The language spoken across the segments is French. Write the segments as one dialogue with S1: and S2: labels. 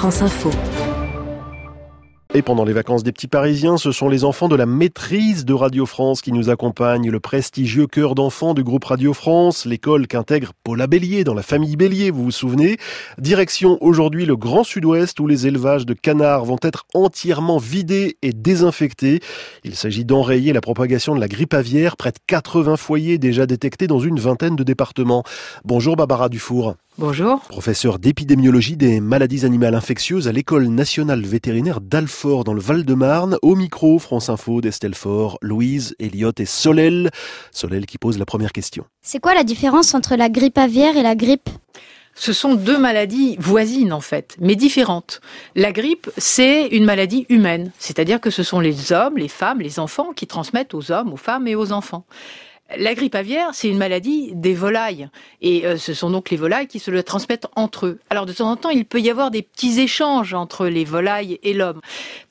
S1: France Info.
S2: Et pendant les vacances des petits Parisiens, ce sont les enfants de la maîtrise de Radio France qui nous accompagnent. Le prestigieux chœur d'enfants du groupe Radio France, l'école qu'intègre Paula Bélier dans la famille Bélier, vous vous souvenez. Direction aujourd'hui le Grand Sud-Ouest où les élevages de canards vont être entièrement vidés et désinfectés. Il s'agit d'enrayer la propagation de la grippe aviaire, près de 80 foyers déjà détectés dans une vingtaine de départements. Bonjour Barbara Dufour.
S3: Bonjour.
S2: Professeur d'épidémiologie des maladies animales infectieuses à l'École nationale vétérinaire d'Alfort dans le Val-de-Marne. Au micro, France Info d'Estelle Faure, Louise, Elliot et Solèle. Solèle qui pose la première question.
S4: C'est quoi la différence entre la grippe aviaire et la grippe ?
S3: Ce sont deux maladies voisines en fait, mais différentes. La grippe, c'est une maladie humaine, c'est-à-dire que ce sont les hommes, les femmes, les enfants qui transmettent aux hommes, aux femmes et aux enfants. La grippe aviaire, c'est une maladie des volailles. Et ce sont donc les volailles qui se le transmettent entre eux. Alors de temps en temps, il peut y avoir des petits échanges entre les volailles et l'homme. Pourquoi ?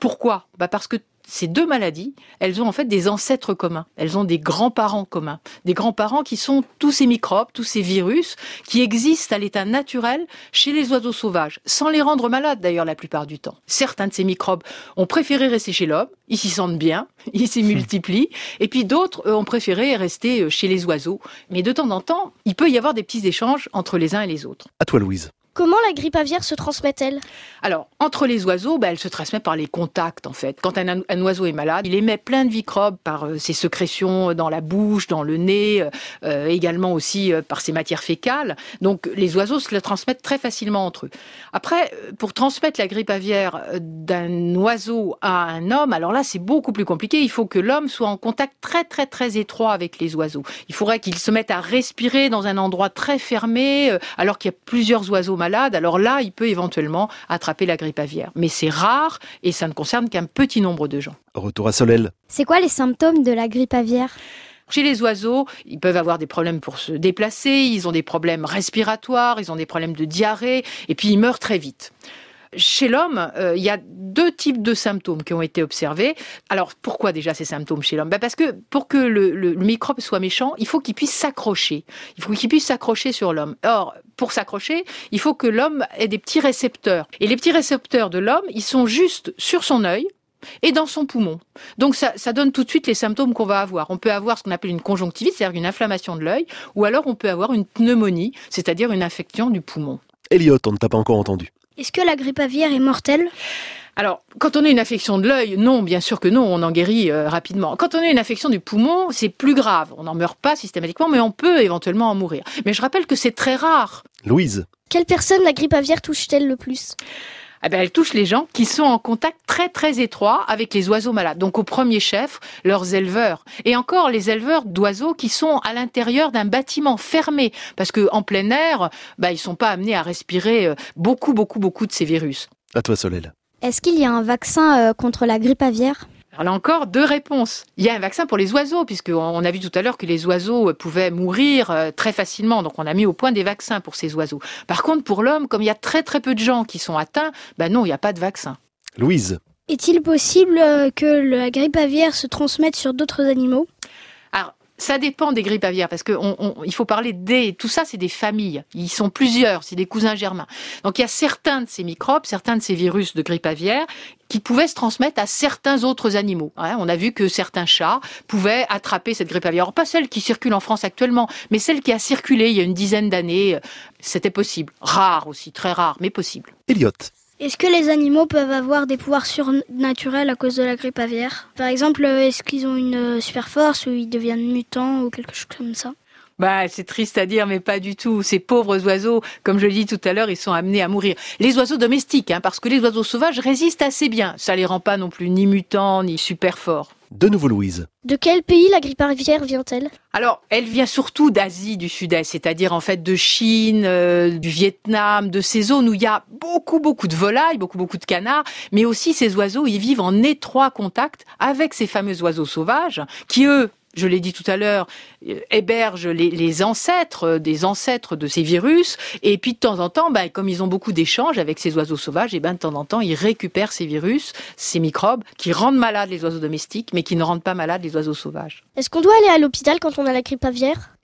S3: Parce que ces deux maladies, elles ont en fait des ancêtres communs. Elles ont des grands-parents communs. Des grands-parents qui sont tous ces microbes, tous ces virus qui existent à l'état naturel chez les oiseaux sauvages, sans les rendre malades d'ailleurs la plupart du temps. Certains de ces microbes ont préféré rester chez l'homme, ils s'y sentent bien, ils s'y multiplient, et puis d'autres ont préféré rester chez les oiseaux. Mais de temps en temps, il peut y avoir des petits échanges entre les uns et les autres.
S2: À toi Louise.
S4: Comment la grippe aviaire se transmet-elle ?
S3: Alors, entre les oiseaux, elle se transmet par les contacts, en fait. Quand un oiseau est malade, il émet plein de microbes par ses sécrétions dans la bouche, dans le nez, également aussi par ses matières fécales. Donc, les oiseaux se le transmettent très facilement entre eux. Après, pour transmettre la grippe aviaire d'un oiseau à un homme, alors là, c'est beaucoup plus compliqué. Il faut que l'homme soit en contact très, très, très étroit avec les oiseaux. Il faudrait qu'il se mette à respirer dans un endroit très fermé, alors qu'il y a plusieurs oiseaux malade, alors là, il peut éventuellement attraper la grippe aviaire. Mais c'est rare et ça ne concerne qu'un petit nombre de gens.
S2: Retour à Solèle.
S4: C'est quoi les symptômes de la grippe aviaire ?
S3: Chez les oiseaux, ils peuvent avoir des problèmes pour se déplacer, ils ont des problèmes respiratoires, ils ont des problèmes de diarrhée et puis ils meurent très vite. Chez l'homme, il y a deux types de symptômes qui ont été observés. Alors, pourquoi déjà ces symptômes chez l'homme ? Parce que pour que le microbe soit méchant, il faut qu'il puisse s'accrocher. Il faut qu'il puisse s'accrocher sur l'homme. Or, pour s'accrocher, il faut que l'homme ait des petits récepteurs. Et les petits récepteurs de l'homme, ils sont juste sur son œil et dans son poumon. Donc ça donne tout de suite les symptômes qu'on va avoir. On peut avoir ce qu'on appelle une conjonctivite, c'est-à-dire une inflammation de l'œil, ou alors on peut avoir une pneumonie, c'est-à-dire une infection du poumon.
S2: Elliot, on ne t'a pas encore entendu.
S4: Est-ce que la grippe aviaire est mortelle ?
S3: Alors, quand on a une infection de l'œil, non, bien sûr que non, on en guérit rapidement. Quand on a une infection du poumon, c'est plus grave. On n'en meurt pas systématiquement, mais on peut éventuellement en mourir. Mais je rappelle que c'est très rare.
S2: Louise.
S4: Quelle personne la grippe aviaire touche-t-elle le plus ?
S3: Elle touche les gens qui sont en contact très très étroit avec les oiseaux malades. Donc au premier chef, leurs éleveurs. Et encore les éleveurs d'oiseaux qui sont à l'intérieur d'un bâtiment fermé. Parce qu'en plein air, ils sont pas amenés à respirer beaucoup de ces virus.
S2: À toi Solèle.
S4: Est-ce qu'il y a un vaccin contre la grippe aviaire ?
S3: Alors là encore, deux réponses. Il y a un vaccin pour les oiseaux, puisqu'on a vu tout à l'heure que les oiseaux pouvaient mourir très facilement. Donc on a mis au point des vaccins pour ces oiseaux. Par contre, pour l'homme, comme il y a très très peu de gens qui sont atteints, non, il n'y a pas de vaccin.
S2: Louise.
S4: Est-il possible que la grippe aviaire se transmette sur d'autres animaux ?
S3: Alors, ça dépend des grippes aviaires, parce il faut parler tout ça, c'est des familles. Ils sont plusieurs, c'est des cousins germains. Donc il y a certains de ces microbes, certains de ces virus de grippe aviaire qui pouvaient se transmettre à certains autres animaux. On a vu que certains chats pouvaient attraper cette grippe aviaire. Alors, pas celle qui circule en France actuellement, mais celle qui a circulé il y a une dizaine d'années. C'était possible. Rare aussi, très rare, mais possible.
S2: Elliot.
S4: Est-ce que les animaux peuvent avoir des pouvoirs surnaturels à cause de la grippe aviaire ? Par exemple, est-ce qu'ils ont une super force ou ils deviennent mutants ou quelque chose comme ça ?
S3: C'est triste à dire, mais pas du tout. Ces pauvres oiseaux, comme je l'ai dit tout à l'heure, ils sont amenés à mourir. Les oiseaux domestiques, parce que les oiseaux sauvages résistent assez bien. Ça les rend pas non plus ni mutants, ni super forts.
S2: De nouveau Louise.
S4: De quel pays la grippe aviaire vient-elle ?
S3: Alors, elle vient surtout d'Asie du Sud-Est, c'est-à-dire en fait de Chine, du Vietnam, de ces zones où il y a beaucoup de volailles, beaucoup de canards, mais aussi ces oiseaux, ils vivent en étroit contact avec ces fameux oiseaux sauvages qui, eux, je l'ai dit tout à l'heure, hébergent les ancêtres, des ancêtres de ces virus. Et puis de temps en temps, comme ils ont beaucoup d'échanges avec ces oiseaux sauvages, de temps en temps, ils récupèrent ces virus, ces microbes, qui rendent malades les oiseaux domestiques, mais qui ne rendent pas malades les oiseaux sauvages.
S4: Est-ce qu'on doit aller à l'hôpital quand on a la grippe aviaire ?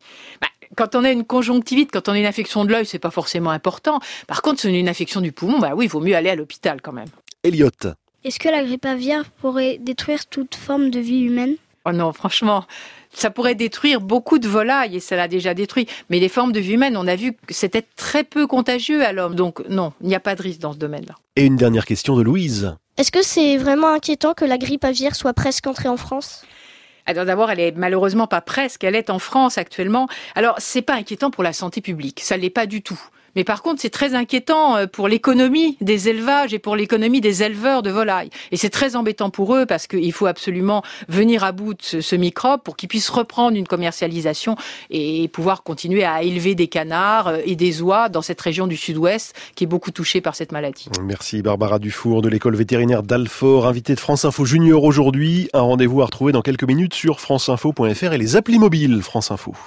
S3: Quand on a une conjonctivite, quand on a une infection de l'œil, c'est pas forcément important. Par contre, si on a une infection du poumon, oui, il vaut mieux aller à l'hôpital quand même.
S2: Elliot.
S4: Est-ce que la grippe aviaire pourrait détruire toute forme de vie humaine ?
S3: Oh non, franchement, ça pourrait détruire beaucoup de volailles et ça l'a déjà détruit. Mais les formes de vie humaine, on a vu que c'était très peu contagieux à l'homme. Donc non, il n'y a pas de risque dans ce domaine-là.
S2: Et une dernière question de Louise.
S1: Est-ce que c'est vraiment inquiétant que la grippe aviaire soit presque entrée en France ?
S3: Alors d'abord, elle est malheureusement pas presque, elle est en France actuellement. Alors c'est pas inquiétant pour la santé publique, ça l'est pas du tout. Mais par contre, c'est très inquiétant pour l'économie des élevages et pour l'économie des éleveurs de volailles. Et c'est très embêtant pour eux parce qu'il faut absolument venir à bout de ce microbe pour qu'ils puissent reprendre une commercialisation et pouvoir continuer à élever des canards et des oies dans cette région du sud-ouest qui est beaucoup touchée par cette maladie.
S2: Merci Barbara Dufour de l'école vétérinaire d'Alfort, invitée de France Info Junior aujourd'hui. Un rendez-vous à retrouver dans quelques minutes sur franceinfo.fr et les applis mobiles France Info.